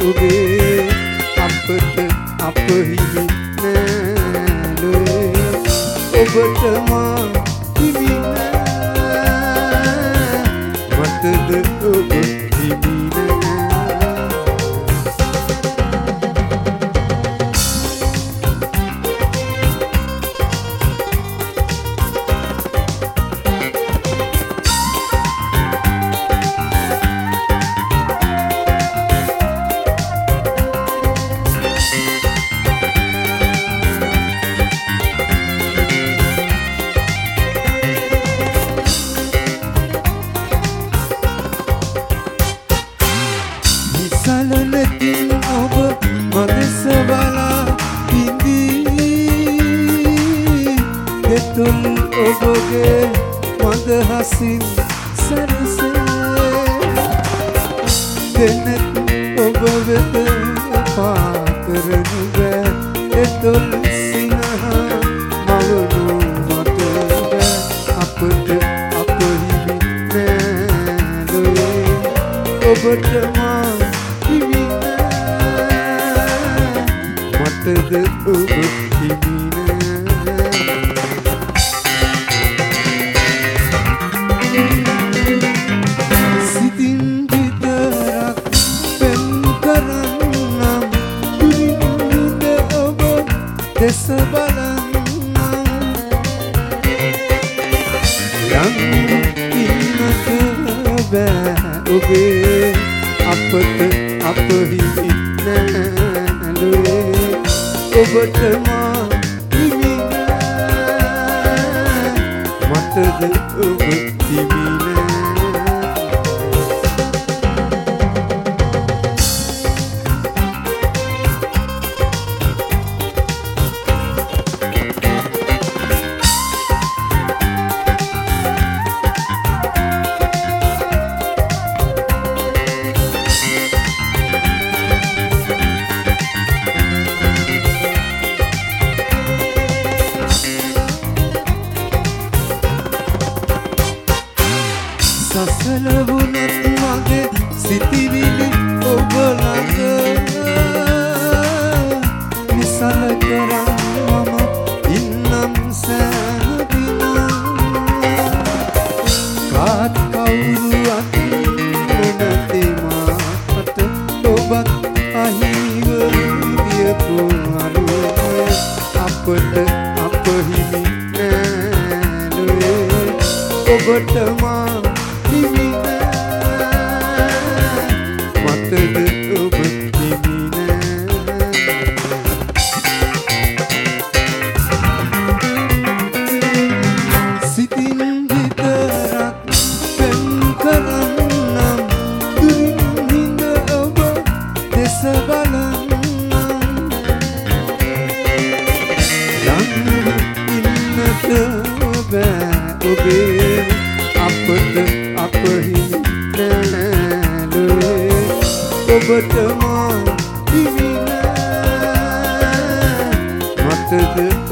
ඔබේ අපට අප හිමි නෑලුවේ ඔබට මා හිමි නෑ මටද ඔබ හිමි සලනකින් ඔබ මනස බලා පිඳී දෙතුන් ඔබගේ මඳ හසින් සරසේ දෙනෙත් ඔබ වෙත පාකරනු බෑ දෙතුන් සිනහ මවනු මට බෑ අපට අප හිමි නෑලුවේ ඔබට මා මටද ඔබ හිමි නෑ සිතින් විතරක් පෙම් කරන්නම් දුරින්ද ඔබ දෙස බලන්නම් යම් ඉන්නට බෑ ඔබේ අපට අප හිමි නෑලුවේ ඔබට මා හිමි නෑ මටද ඔබ හිමි නෑ සසල වුණත් මගේ සිතිවිලි ඔබ ළඟ නිසල කරන් මම ඉන්නම් සෑම කාත් කවුරුවත් නොනැති මාට ඔබත් අහිමිව වියපු අරුවේ අපට අප හිමි නෑලුවේ ඔබට මා හිමි නෑ මටද ඔබ හිමි නෑ සිතින් විතරක් පෙම් කරන්නම් දුරින් ඔබ දෙස බලන්නම් ළඟ ඉන්නට බෑ ඔබේ අපට අප හිමි නෑලුවේ ඔබට මා හිමි නෑ මටද